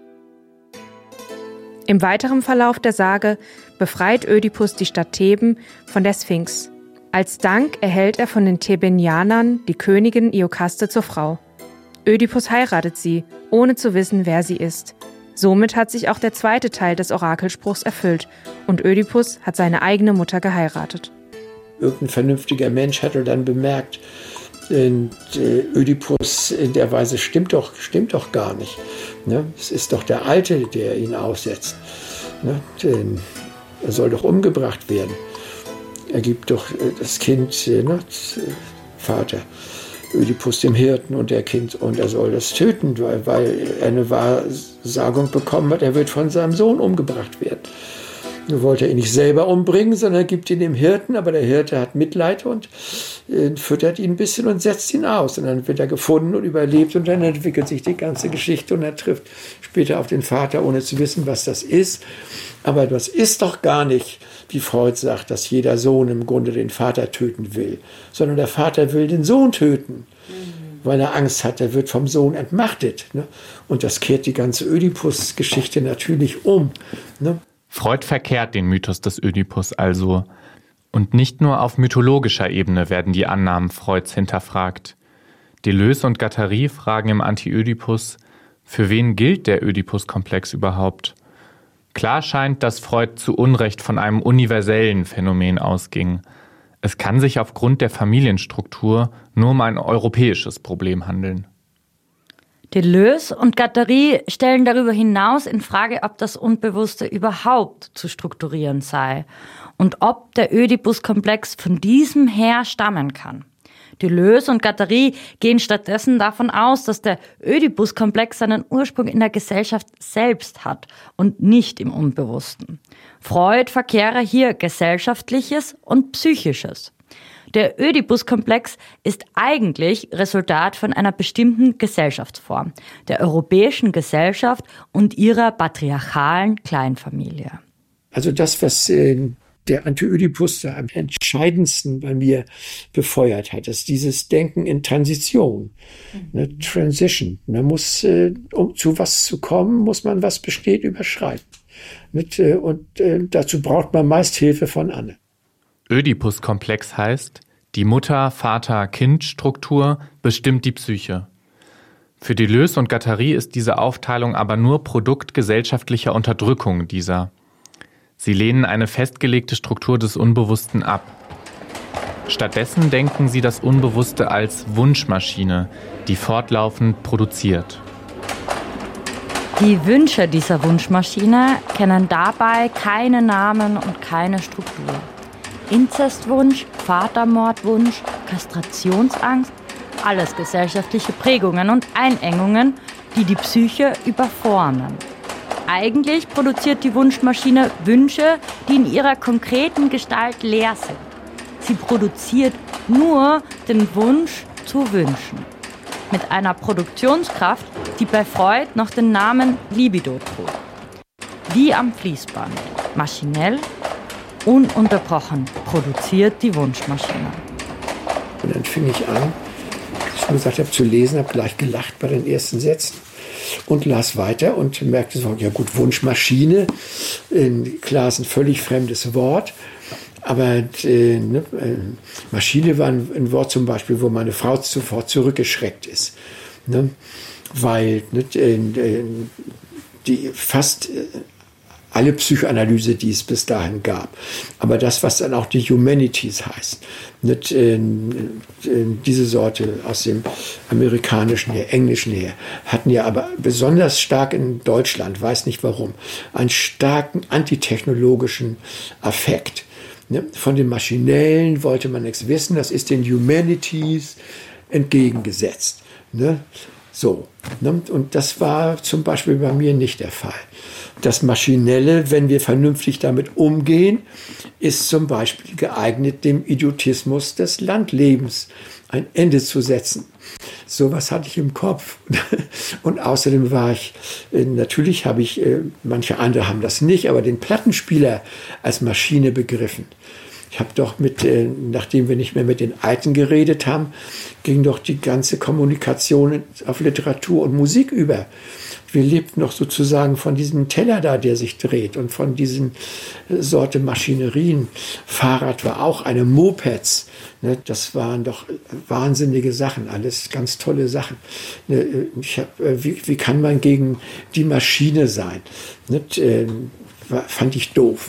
Im weiteren Verlauf der Sage befreit Ödipus die Stadt Theben von der Sphinx. Als Dank erhält er von den Thebenianern die Königin Iokaste zur Frau. Ödipus heiratet sie, ohne zu wissen, wer sie ist. Somit hat sich auch der zweite Teil des Orakelspruchs erfüllt und Ödipus hat seine eigene Mutter geheiratet. Irgendein vernünftiger Mensch hatte dann bemerkt, und, äh, Ödipus in der Weise stimmt doch, stimmt doch gar nicht. Ne? Es ist doch der Alte, der ihn aussetzt. Ne? Den, er soll doch umgebracht werden. Er gibt doch äh, das Kind, äh, ne? Vater Ödipus dem Hirten und der Kind, und er soll das töten, weil, weil er eine Wahrsagung bekommen hat, er wird von seinem Sohn umgebracht werden. Nur wollte er ihn nicht selber umbringen, sondern gibt ihn dem Hirten, aber der Hirte hat Mitleid und äh, füttert ihn ein bisschen und setzt ihn aus. Und dann wird er gefunden und überlebt und dann entwickelt sich die ganze Geschichte und er trifft später auf den Vater, ohne zu wissen, was das ist. Aber das ist doch gar nicht, wie Freud sagt, dass jeder Sohn im Grunde den Vater töten will, sondern der Vater will den Sohn töten, mhm. weil er Angst hat, er wird vom Sohn entmachtet. Ne? Und das kehrt die ganze Ödipus-Geschichte natürlich um. Ne? Freud verkehrt den Mythos des Ödipus also. Und nicht nur auf mythologischer Ebene werden die Annahmen Freuds hinterfragt. Deleuze und Guattari fragen im Anti-Ödipus, für wen gilt der Ödipus-Komplex überhaupt? Klar scheint, dass Freud zu Unrecht von einem universellen Phänomen ausging. Es kann sich aufgrund der Familienstruktur nur um ein europäisches Problem handeln. Deleuze und Guattari stellen darüber hinaus in Frage, ob das Unbewusste überhaupt zu strukturieren sei und ob der Ödipus-Komplex von diesem her stammen kann. Deleuze und Guattari gehen stattdessen davon aus, dass der Ödipus-Komplex seinen Ursprung in der Gesellschaft selbst hat und nicht im Unbewussten. Freud verkehre hier Gesellschaftliches und Psychisches. Der Ödipus-Komplex ist eigentlich Resultat von einer bestimmten Gesellschaftsform, der europäischen Gesellschaft und ihrer patriarchalen Kleinfamilie. Also das, was äh, der Anti-Ödipus da am entscheidendsten bei mir befeuert hat, ist dieses Denken in Transition, mhm. ne, Transition. Man muss, äh, um zu was zu kommen, muss man, was besteht, überschreiten. Mit, äh, und äh, dazu braucht man meist Hilfe von anderen. Ödipus-Komplex heißt, die Mutter-Vater-Kind-Struktur bestimmt die Psyche. Für Deleuze und Guattari ist diese Aufteilung aber nur Produkt gesellschaftlicher Unterdrückung dieser. Sie lehnen eine festgelegte Struktur des Unbewussten ab. Stattdessen denken sie das Unbewusste als Wunschmaschine, die fortlaufend produziert. Die Wünsche dieser Wunschmaschine kennen dabei keine Namen und keine Struktur. Inzestwunsch, Vatermordwunsch, Kastrationsangst, alles gesellschaftliche Prägungen und Einengungen, die die Psyche überformen. Eigentlich produziert die Wunschmaschine Wünsche, die in ihrer konkreten Gestalt leer sind. Sie produziert nur den Wunsch zu wünschen. Mit einer Produktionskraft, die bei Freud noch den Namen Libido trug. Wie am Fließband, maschinell, ununterbrochen produziert die Wunschmaschine. Und dann fing ich an, als ich gesagt habe, zu lesen, habe gleich gelacht bei den ersten Sätzen und las weiter und merkte so, ja gut, Wunschmaschine, klar ist ein völlig fremdes Wort, Aber äh, ne, Maschine war ein, ein Wort zum Beispiel, wo meine Frau sofort zurückgeschreckt ist. Ne? Weil ne, äh, die fast äh, alle Psychoanalyse, die es bis dahin gab. Aber das, was dann auch die Humanities heißt, nicht, äh, diese Sorte aus dem amerikanischen her, englischen her, hatten ja aber besonders stark in Deutschland, weiß nicht warum, einen starken antitechnologischen Affekt. Ne? Von dem Maschinellen wollte man nichts wissen, das ist den Humanities entgegengesetzt. Ne? So, ne? Und das war zum Beispiel bei mir nicht der Fall. Das Maschinelle, wenn wir vernünftig damit umgehen, ist zum Beispiel geeignet, dem Idiotismus des Landlebens ein Ende zu setzen. Sowas hatte ich im Kopf. Und außerdem war ich, natürlich habe ich, manche andere haben das nicht, aber den Plattenspieler als Maschine begriffen. Ich habe doch mit, nachdem wir nicht mehr mit den Alten geredet haben, ging doch die ganze Kommunikation auf Literatur und Musik über. Wir lebten noch sozusagen von diesem Teller da, der sich dreht und von diesen Sorte Maschinerien. Fahrrad war auch eine, Mopeds. Ne, das waren doch wahnsinnige Sachen, alles ganz tolle Sachen. Ne, ich hab, wie, wie kann man gegen die Maschine sein? Ne, äh, fand ich doof.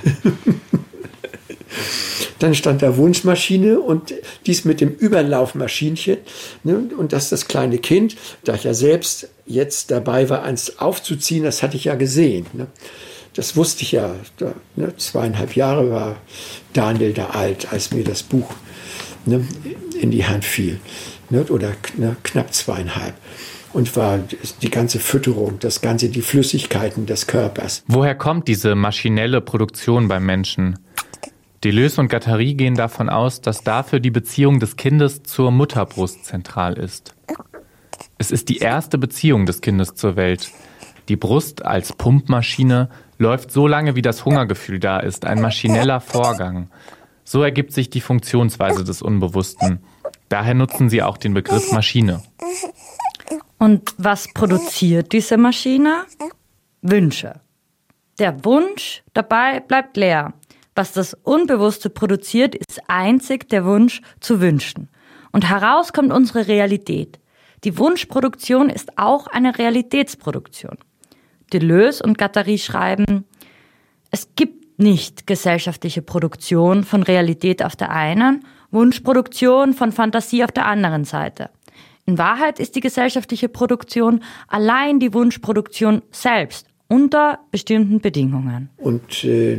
Dann stand da Wunschmaschine und dies mit dem Überlaufmaschinchen. Ne, und das das kleine Kind, da ich ja selbst jetzt dabei war, eins aufzuziehen, das hatte ich ja gesehen. Ne. Das wusste ich ja. Da, ne, zweieinhalb Jahre war Daniel da alt, als mir das Buch ne, in die Hand fiel. Ne, oder ne, knapp zweieinhalb. Und war die ganze Fütterung, das ganze, die Flüssigkeiten des Körpers. Woher kommt diese maschinelle Produktion beim Menschen? Deleuze und Guattari gehen davon aus, dass dafür die Beziehung des Kindes zur Mutterbrust zentral ist. Es ist die erste Beziehung des Kindes zur Welt. Die Brust als Pumpmaschine läuft so lange, wie das Hungergefühl da ist, ein maschineller Vorgang. So ergibt sich die Funktionsweise des Unbewussten. Daher nutzen sie auch den Begriff Maschine. Und was produziert diese Maschine? Wünsche. Der Wunsch dabei bleibt leer. Was das Unbewusste produziert, ist einzig der Wunsch zu wünschen. Und heraus kommt unsere Realität. Die Wunschproduktion ist auch eine Realitätsproduktion. Deleuze und Guattari schreiben, es gibt nicht gesellschaftliche Produktion von Realität auf der einen, Wunschproduktion von Fantasie auf der anderen Seite. In Wahrheit ist die gesellschaftliche Produktion allein die Wunschproduktion selbst, unter bestimmten Bedingungen. Und äh,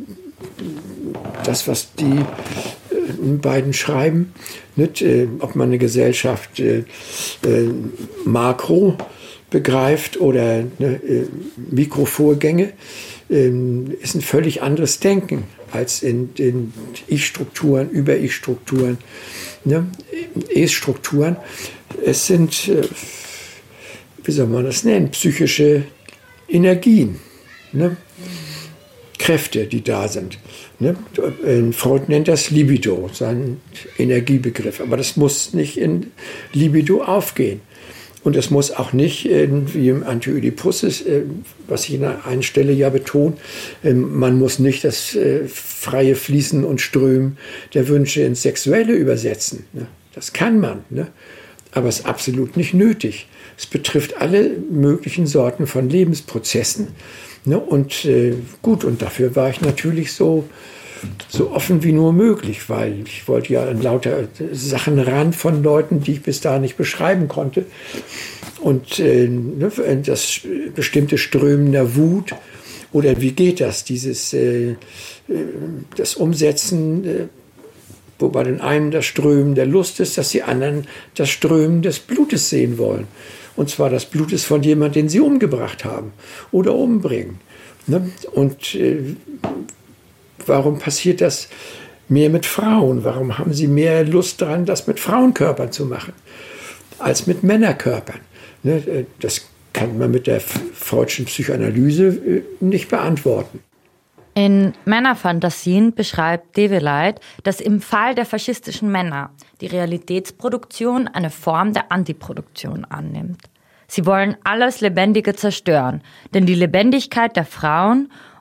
das, was die äh, beiden schreiben, nicht, äh, ob man eine Gesellschaft äh, äh, makro begreift oder ne, äh, Mikrovorgänge, äh, ist ein völlig anderes Denken als in den Ich-Strukturen, Über-Ich-Strukturen, ne, Es-Strukturen. Es sind, äh, wie soll man das nennen, psychische Energien, ne? Kräfte, die da sind. Ne? Freud nennt das Libido, sein Energiebegriff. Aber das muss nicht in Libido aufgehen. Und es muss auch nicht, wie im Anti-Oedipus ist, was ich an einer Stelle ja betone, man muss nicht das freie Fließen und Strömen der Wünsche ins Sexuelle übersetzen. Ne? Das kann man, ne? Aber es ist absolut nicht nötig. Es betrifft alle möglichen Sorten von Lebensprozessen. Ne? Und äh, gut, und dafür war ich natürlich so, so offen wie nur möglich, weil ich wollte ja an lauter Sachen ran von Leuten, die ich bis dahin nicht beschreiben konnte. Und äh, ne, das bestimmte Strömen der Wut oder wie geht das, dieses äh, das Umsetzen, äh, wo bei den einen das Strömen der Lust ist, dass die anderen das Strömen des Blutes sehen wollen. Und zwar das Blut ist von jemandem, den sie umgebracht haben oder umbringen. Ne? Und äh, warum passiert das mehr mit Frauen? Warum haben sie mehr Lust daran, das mit Frauenkörpern zu machen, als mit Männerkörpern? Ne? Das kann man mit der freudschen Psychoanalyse äh, nicht beantworten. In Männerfantasien beschreibt Develeit, dass im Fall der faschistischen Männer die Realitätsproduktion eine Form der Antiproduktion annimmt. Sie wollen alles Lebendige zerstören, denn die Lebendigkeit der Frauen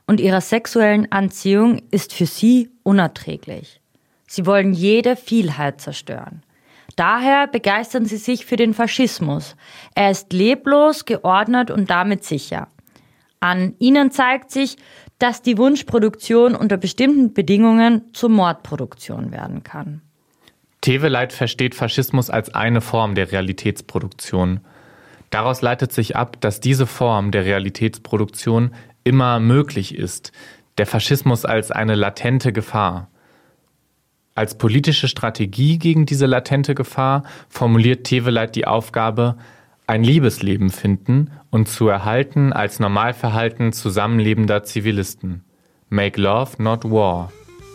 und ihrer sexuellen Anziehung ist für sie unerträglich. Sie wollen jede Vielheit zerstören. Daher begeistern sie sich für den Faschismus. Er ist leblos, geordnet und damit sicher. An ihnen zeigt sich, dass die Wunschproduktion unter bestimmten Bedingungen zur Mordproduktion werden kann. Teveleit versteht Faschismus als eine Form der Realitätsproduktion. Daraus leitet sich ab, dass diese Form der Realitätsproduktion immer möglich ist, der Faschismus als eine latente Gefahr. Als politische Strategie gegen diese latente Gefahr formuliert Teveleit die Aufgabe, ein Liebesleben finden und zu erhalten als Normalverhalten zusammenlebender Zivilisten. Make love, not war.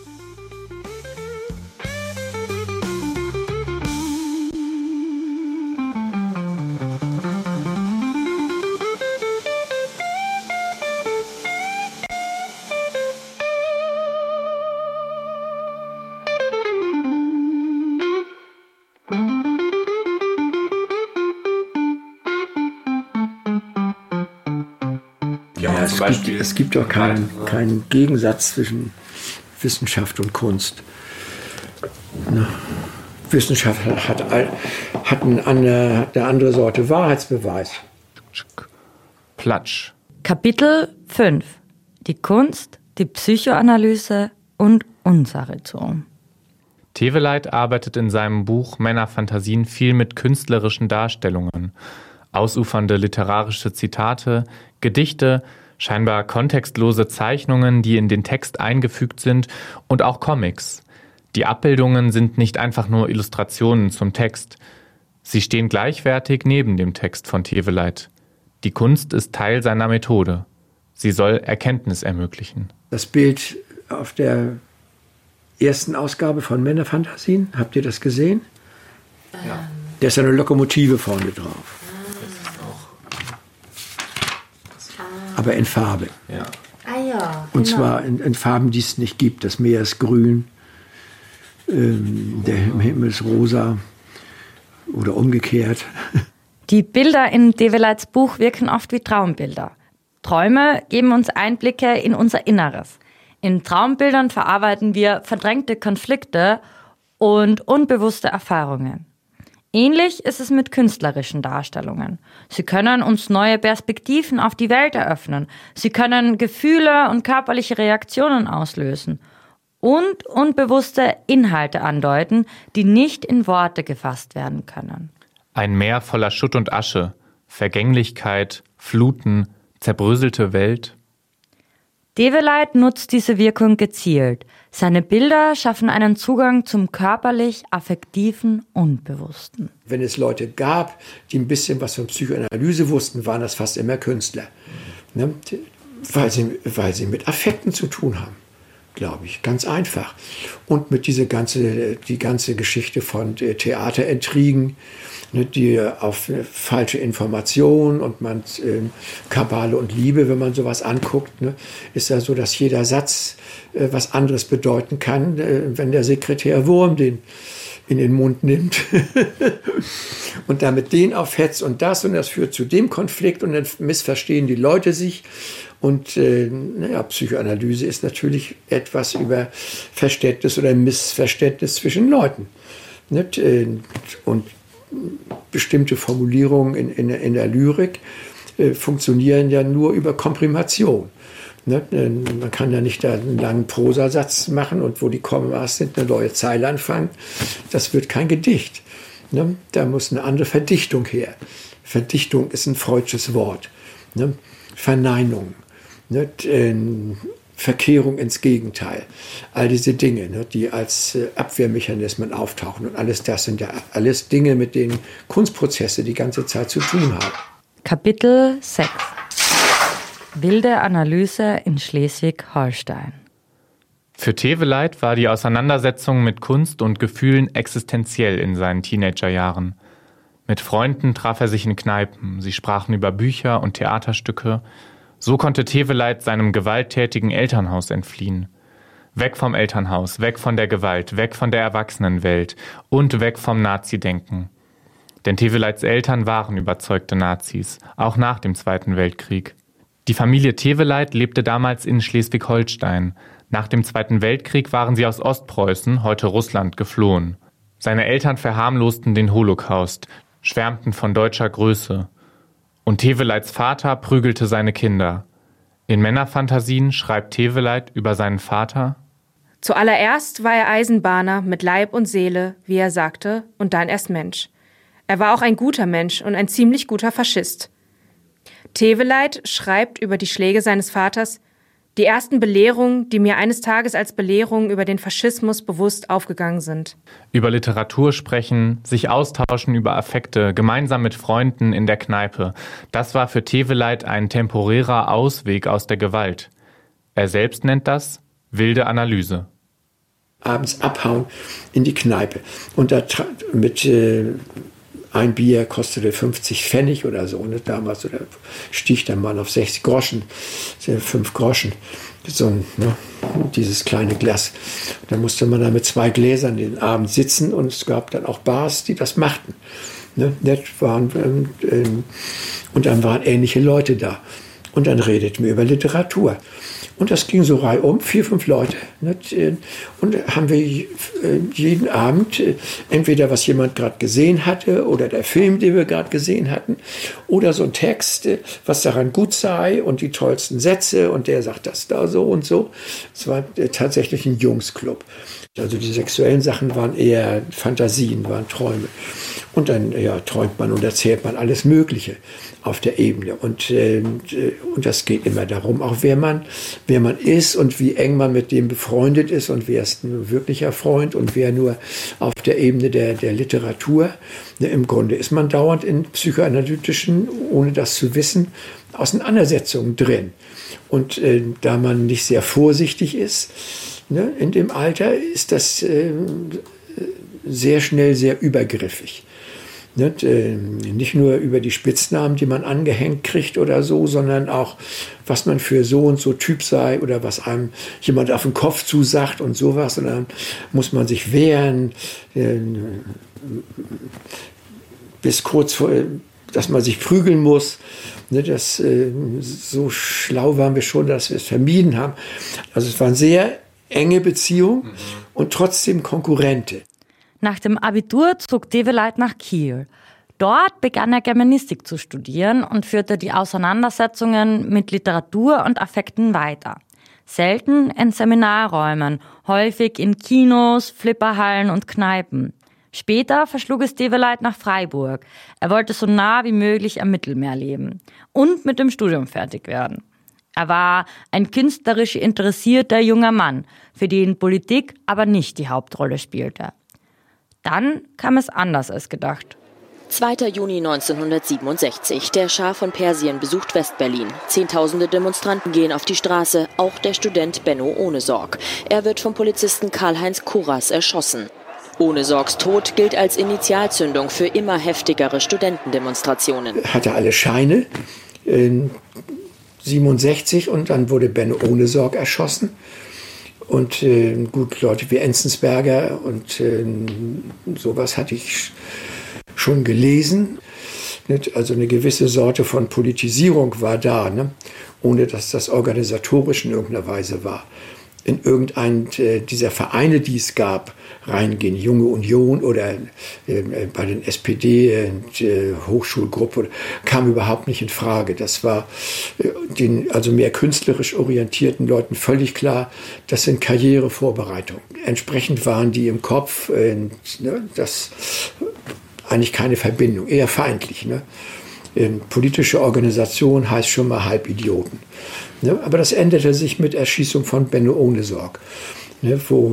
Ja, es, gibt, es gibt doch keinen, keinen Gegensatz zwischen Wissenschaft und Kunst. Ne? Wissenschaft hat, hat, eine, hat eine andere Sorte Wahrheitsbeweis. Platsch. Kapitel fünf. Die Kunst, die Psychoanalyse und unser Ritual. Teveleit arbeitet in seinem Buch Männerfantasien viel mit künstlerischen Darstellungen. Ausufernde literarische Zitate, Gedichte, scheinbar kontextlose Zeichnungen, die in den Text eingefügt sind, und auch Comics. Die Abbildungen sind nicht einfach nur Illustrationen zum Text. Sie stehen gleichwertig neben dem Text von Teveleit. Die Kunst ist Teil seiner Methode. Sie soll Erkenntnis ermöglichen. Das Bild auf der ersten Ausgabe von Männerfantasien, habt ihr das gesehen? Ja. Da ist eine Lokomotive vorne drauf. Aber in Farbe. Ja. Ah ja, und genau. zwar in, in Farben, die es nicht gibt. Das Meer ist grün, ähm, der Himmel ist rosa oder umgekehrt. Die Bilder in Teveleits Buch wirken oft wie Traumbilder. Träume geben uns Einblicke in unser Inneres. In Traumbildern verarbeiten wir verdrängte Konflikte und unbewusste Erfahrungen. Ähnlich ist es mit künstlerischen Darstellungen. Sie können uns neue Perspektiven auf die Welt eröffnen. Sie können Gefühle und körperliche Reaktionen auslösen und unbewusste Inhalte andeuten, die nicht in Worte gefasst werden können. Ein Meer voller Schutt und Asche, Vergänglichkeit, Fluten, zerbröselte Welt. Teveleit nutzt diese Wirkung gezielt. Seine Bilder schaffen einen Zugang zum körperlich-affektiven Unbewussten. Wenn es Leute gab, die ein bisschen was von Psychoanalyse wussten, waren das fast immer Künstler. Ne? Weil sie, weil sie mit Affekten zu tun haben, glaube ich. Ganz einfach. Und mit dieser ganze, die ganze Geschichte von Theaterintrigen, ne, die auf falsche Informationen und man äh, Kabale und Liebe, wenn man sowas anguckt, ne, ist ja so, dass jeder Satz äh, was anderes bedeuten kann, äh, wenn der Sekretär Wurm den in den Mund nimmt und damit den aufhetzt und das und das führt zu dem Konflikt und dann missverstehen die Leute sich. Und äh, naja, Psychoanalyse ist natürlich etwas über Verständnis oder Missverständnis zwischen Leuten. Nicht? Und bestimmte Formulierungen in, in, in der Lyrik äh, funktionieren ja nur über Komprimation. Ne? Man kann ja nicht da einen langen Prosasatz machen und wo die Kommas sind, eine neue Zeile anfangen. Das wird kein Gedicht. Ne? Da muss eine andere Verdichtung her. Verdichtung ist ein freudsches Wort. Ne? Verneinung. Ne? Verkehrung ins Gegenteil. All diese Dinge, ne, die als Abwehrmechanismen auftauchen. Und alles das sind ja alles Dinge, mit denen Kunstprozesse die ganze Zeit zu tun haben. Kapitel sechs. Wilde Analyse in Schleswig-Holstein. Für Teveleit war die Auseinandersetzung mit Kunst und Gefühlen existenziell in seinen Teenagerjahren. Mit Freunden traf er sich in Kneipen. Sie sprachen über Bücher und Theaterstücke. So konnte Teveleit seinem gewalttätigen Elternhaus entfliehen. Weg vom Elternhaus, weg von der Gewalt, weg von der Erwachsenenwelt und weg vom Nazi-Denken. Denn Teveleits Eltern waren überzeugte Nazis, auch nach dem Zweiten Weltkrieg. Die Familie Teveleit lebte damals in Schleswig-Holstein. Nach dem Zweiten Weltkrieg waren sie aus Ostpreußen, heute Russland, geflohen. Seine Eltern verharmlosten den Holocaust, schwärmten von deutscher Größe. Und Teveleits Vater prügelte seine Kinder. In Männerfantasien schreibt Teveleit über seinen Vater: Zuallererst war er Eisenbahner mit Leib und Seele, wie er sagte, und dann erst Mensch. Er war auch ein guter Mensch und ein ziemlich guter Faschist. Teveleit schreibt über die Schläge seines Vaters: Die ersten Belehrungen, die mir eines Tages als Belehrungen über den Faschismus bewusst aufgegangen sind. Über Literatur sprechen, sich austauschen über Affekte, gemeinsam mit Freunden in der Kneipe. Das war für Teveleit ein temporärer Ausweg aus der Gewalt. Er selbst nennt das wilde Analyse. Abends abhauen in die Kneipe. Und da mit äh, ein Bier kostete fünfzig Pfennig oder so. Ne, damals, oder stieg dann mal auf sechzig Groschen, fünf Groschen. So ein, ne, dieses kleine Glas. Da musste man dann mit zwei Gläsern den Abend sitzen und es gab dann auch Bars, die das machten. Ne, das waren, ähm, ähm, und dann waren ähnliche Leute da. Und dann redeten wir über Literatur. Und das ging so reihum, vier, fünf Leute. Nicht? Und haben wir jeden Abend entweder was jemand gerade gesehen hatte oder der Film, den wir gerade gesehen hatten, oder so ein Text, was daran gut sei und die tollsten Sätze und der sagt das da so und so. Es war tatsächlich ein Jungsclub. Also die sexuellen Sachen waren eher Fantasien, waren Träume. Und dann ja, träumt man und erzählt man alles Mögliche auf der Ebene. Und, äh, und das geht immer darum, auch wer man, wer man ist und wie eng man mit dem befreundet ist und wer ist ein wirklicher Freund und wer nur auf der Ebene der, der Literatur. Ne, im Grunde ist man dauernd in psychoanalytischen, ohne das zu wissen, Auseinandersetzungen drin. Und äh, da man nicht sehr vorsichtig ist, ne, in dem Alter, ist das äh, sehr schnell sehr übergriffig. Nicht, äh, nicht nur über die Spitznamen, die man angehängt kriegt oder so, sondern auch, was man für so und so Typ sei oder was einem jemand auf den Kopf zusagt und sowas. Und dann muss man sich wehren, äh, bis kurz vor, dass man sich prügeln muss. Ne, das, äh, so schlau waren wir schon, dass wir es vermieden haben. Also es waren sehr enge Beziehungen mhm. und trotzdem Konkurrente. Nach dem Abitur zog Teveleit nach Kiel. Dort begann er Germanistik zu studieren und führte die Auseinandersetzungen mit Literatur und Affekten weiter. Selten in Seminarräumen, häufig in Kinos, Flipperhallen und Kneipen. Später verschlug es Teveleit nach Freiburg. Er wollte so nah wie möglich am Mittelmeer leben und mit dem Studium fertig werden. Er war ein künstlerisch interessierter junger Mann, für den Politik aber nicht die Hauptrolle spielte. Dann kam es anders als gedacht. zweiter Juni neunzehnhundertsiebenundsechzig. Der Schah von Persien besucht Westberlin. Zehntausende Demonstranten gehen auf die Straße, auch der Student Benno Ohnesorg. Er wird vom Polizisten Karl-Heinz Kurras erschossen. Ohnesorgs Tod gilt als Initialzündung für immer heftigere Studentendemonstrationen. Hatte alle Scheine, in siebenundsechzig, und dann wurde Benno Ohnesorg erschossen. Und äh, gut, Leute wie Enzensberger und äh, sowas hatte ich schon gelesen. Nicht? Also eine gewisse Sorte von Politisierung war da, ne? Ohne dass das organisatorisch in irgendeiner Weise war. In irgendeinen äh, dieser Vereine, die es gab, reingehen, Junge Union oder äh, bei den S P D äh, Hochschulgruppe, kam überhaupt nicht in Frage. Das war äh, den also mehr künstlerisch orientierten Leuten völlig klar, das sind Karrierevorbereitungen. Entsprechend waren die im Kopf, äh, ne, das eigentlich keine Verbindung, eher feindlich. Ne? Ähm, politische Organisation heißt schon mal Halbidioten. Ne? Aber das änderte sich mit Erschießung von Benno Ohnesorg, ne? Wo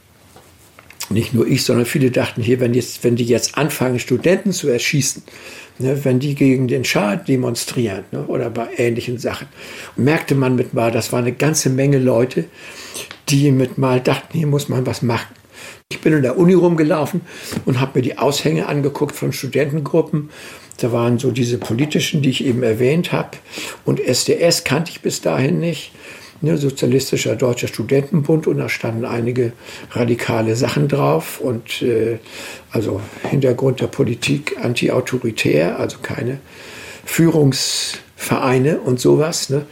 nicht nur ich, sondern viele dachten, hier, wenn, jetzt, wenn die jetzt anfangen, Studenten zu erschießen, ne, wenn die gegen den Schah demonstrieren, ne, oder bei ähnlichen Sachen, merkte man mit mal, das war eine ganze Menge Leute, die mit mal dachten, hier muss man was machen. Ich bin in der Uni rumgelaufen und habe mir die Aushänge angeguckt von Studentengruppen. Da waren so diese politischen, die ich eben erwähnt habe. Und S D S kannte ich bis dahin nicht. Ne, Sozialistischer Deutscher Studentenbund, und da standen einige radikale Sachen drauf und äh, also Hintergrund der Politik anti-autoritär, also keine Führungs, Vereine und sowas. Ne?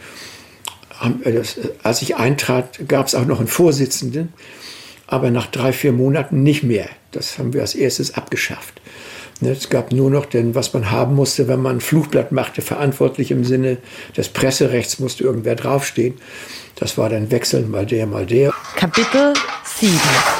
Als ich eintrat, gab es auch noch einen Vorsitzenden, aber nach drei, vier Monaten nicht mehr. Das haben wir als erstes abgeschafft. Es gab nur noch, denn was man haben musste, wenn man ein Flugblatt machte, verantwortlich im Sinne des Presserechts musste irgendwer draufstehen. Das war dann wechseln, mal der, mal der. Kapitel sieben.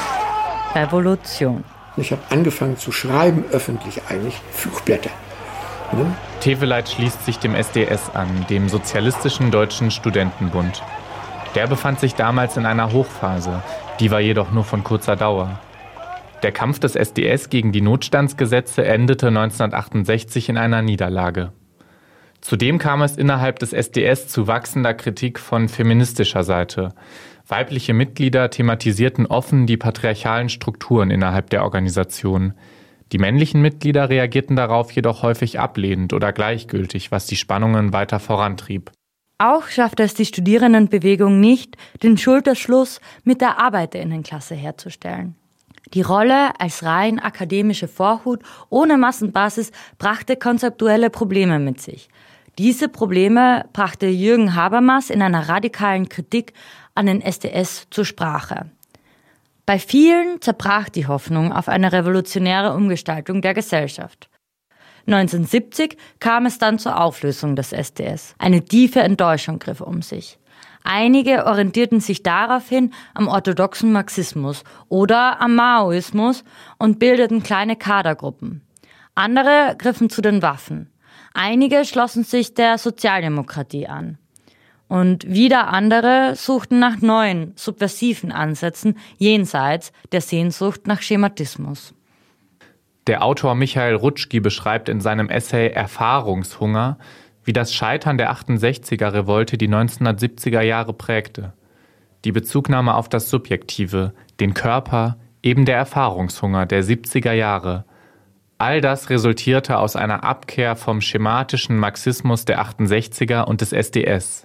Revolution. Ich habe angefangen zu schreiben, öffentlich eigentlich, Flugblätter. Ne? Teveleit schließt sich dem S D S an, dem Sozialistischen Deutschen Studentenbund. Der befand sich damals in einer Hochphase, die war jedoch nur von kurzer Dauer. Der Kampf des S D S gegen die Notstandsgesetze endete neunzehnhundertachtundsechzig in einer Niederlage. Zudem kam es innerhalb des S D S zu wachsender Kritik von feministischer Seite. Weibliche Mitglieder thematisierten offen die patriarchalen Strukturen innerhalb der Organisation. Die männlichen Mitglieder reagierten darauf jedoch häufig ablehnend oder gleichgültig, was die Spannungen weiter vorantrieb. Auch schaffte es die Studierendenbewegung nicht, den Schulterschluss mit der Arbeiterinnenklasse herzustellen. Die Rolle als rein akademische Vorhut ohne Massenbasis brachte konzeptuelle Probleme mit sich. Diese Probleme brachte Jürgen Habermas in einer radikalen Kritik an den S D S zur Sprache. Bei vielen zerbrach die Hoffnung auf eine revolutionäre Umgestaltung der Gesellschaft. neunzehnhundertsiebzig kam es dann zur Auflösung des S D S. Eine tiefe Enttäuschung griff um sich. Einige orientierten sich daraufhin am orthodoxen Marxismus oder am Maoismus und bildeten kleine Kadergruppen. Andere griffen zu den Waffen. Einige schlossen sich der Sozialdemokratie an. Und wieder andere suchten nach neuen, subversiven Ansätzen jenseits der Sehnsucht nach Schematismus. Der Autor Michael Rutschki beschreibt in seinem Essay Erfahrungshunger, wie das Scheitern der achtundsechziger-Revolte die neunzehnhundertsiebziger Jahre prägte. Die Bezugnahme auf das Subjektive, den Körper, eben der Erfahrungshunger der siebziger Jahre. All das resultierte aus einer Abkehr vom schematischen Marxismus der achtundsechziger und des S D S.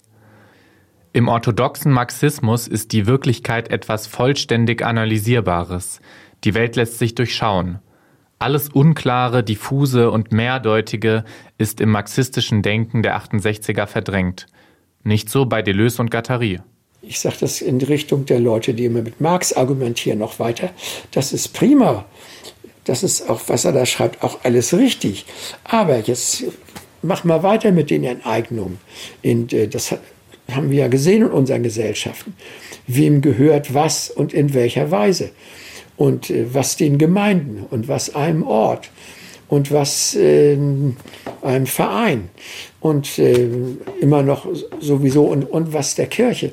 Im orthodoxen Marxismus ist die Wirklichkeit etwas vollständig Analysierbares. Die Welt lässt sich durchschauen. Alles Unklare, Diffuse und Mehrdeutige ist im marxistischen Denken der achtundsechziger verdrängt. Nicht so bei Deleuze und Guattari. Ich sage das in Richtung der Leute, die immer mit Marx argumentieren, noch weiter. Das ist prima. Das ist auch, was er da schreibt, auch alles richtig. Aber jetzt mach mal weiter mit den Enteignungen. Und das haben wir ja gesehen in unseren Gesellschaften. Wem gehört was und in welcher Weise? Und äh, was den Gemeinden und was einem Ort und was äh, einem Verein und äh, immer noch sowieso und, und was der Kirche.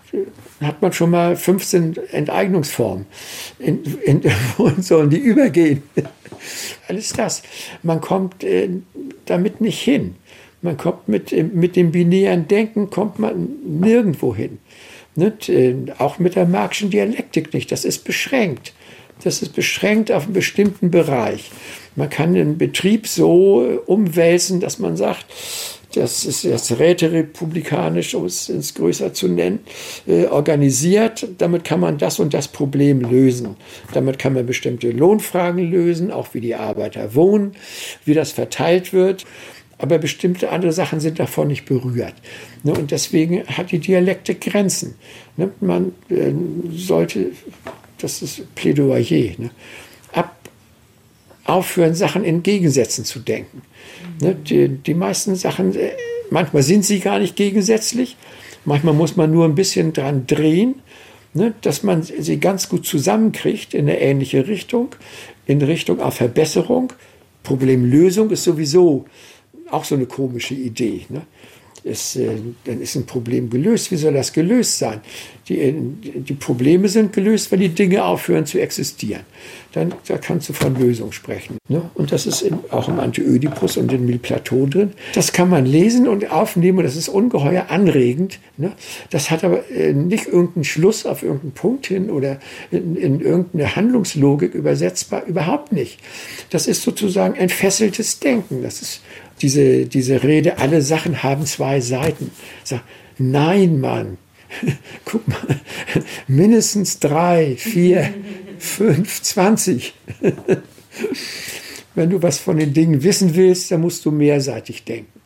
Hat man schon mal fünfzehn Enteignungsformen. In, in, wohin sollen die übergehen? Alles das. Man kommt äh, damit nicht hin. Man kommt mit, mit dem binären Denken kommt man nirgendwo hin. Nicht? Auch mit der Marxischen Dialektik nicht. Das ist beschränkt. Das ist beschränkt auf einen bestimmten Bereich. Man kann den Betrieb so umwälzen, dass man sagt, das ist jetzt räterepublikanisch, um es ins größer zu nennen, äh, organisiert. Damit kann man das und das Problem lösen. Damit kann man bestimmte Lohnfragen lösen, auch wie die Arbeiter wohnen, wie das verteilt wird. Aber bestimmte andere Sachen sind davon nicht berührt. Und deswegen hat die Dialektik Grenzen. Man sollte, das ist Plädoyer, ab, aufhören, Sachen in Gegensätzen zu denken. Die, die meisten Sachen, manchmal sind sie gar nicht gegensätzlich, manchmal muss man nur ein bisschen dran drehen, dass man sie ganz gut zusammenkriegt in eine ähnliche Richtung, in Richtung auf Verbesserung. Problemlösung ist sowieso auch so eine komische Idee. Ne? Ist, äh, dann ist ein Problem gelöst. Wie soll das gelöst sein? Die, die Probleme sind gelöst, wenn die Dinge aufhören zu existieren. Dann da kannst du von Lösung sprechen. Ne? Und das ist in, auch im Anti-Ödipus und in Mille Plateau drin. Das kann man lesen und aufnehmen und das ist ungeheuer anregend. Ne? Das hat aber äh, nicht irgendeinen Schluss auf irgendeinen Punkt hin oder in, in irgendeine Handlungslogik übersetzbar. Überhaupt nicht. Das ist sozusagen entfesseltes Denken. Das ist Diese, diese Rede, alle Sachen haben zwei Seiten. Sag, nein, Mann, guck mal, mindestens drei, vier, fünf, zwanzig. Wenn du was von den Dingen wissen willst, dann musst du mehrseitig denken.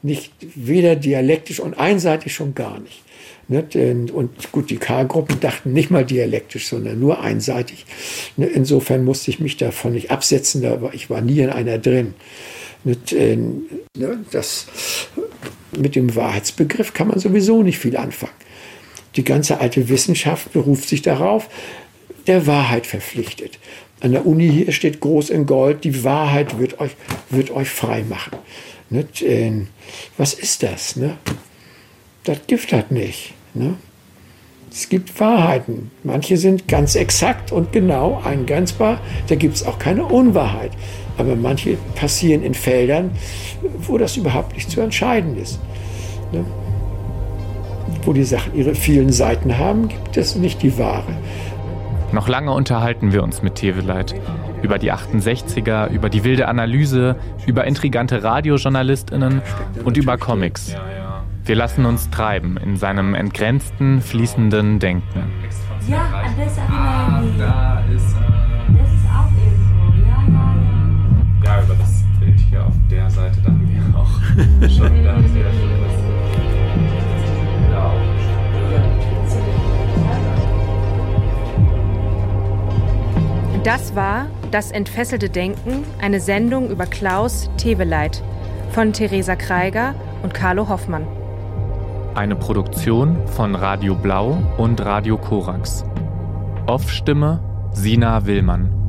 nicht weder dialektisch und einseitig schon gar nicht. Und gut, die K-Gruppen dachten nicht mal dialektisch, sondern nur einseitig. Insofern musste ich mich davon nicht absetzen, ich war nie in einer drin. Das, mit dem Wahrheitsbegriff kann man sowieso nicht viel anfangen. Die ganze alte Wissenschaft beruft sich darauf, der Wahrheit verpflichtet. An der Uni hier steht groß in Gold, die Wahrheit wird euch, wird euch frei machen. Was ist das? Das gibt das nicht. Es gibt Wahrheiten. Manche sind ganz exakt und genau eingrenzbar. Da gibt es auch keine Unwahrheit. Aber manche passieren in Feldern, wo das überhaupt nicht zu entscheiden ist. Wo die Sachen ihre vielen Seiten haben, gibt es nicht die wahre. Noch lange unterhalten wir uns mit Teveleit. Über die achtundsechziger, über die wilde Analyse, über intrigante RadiojournalistInnen und über Comics. Wir lassen uns treiben in seinem entgrenzten, fließenden Denken. Ja, an das erinnere ich mich. Da ist, äh, Das ist auch irgendwo, ja, ja, ja. ja, über das Bild hier auf der Seite, da haben wir auch schon, da haben wir ja schon was. Blau. Das war Das entfesselte Denken, eine Sendung über Klaus Teveleit von Theresa Kreiger und Carlo Hoffmann. Eine Produktion von Radio Blau und Radio Korax. Off-Stimme Sina Willmann.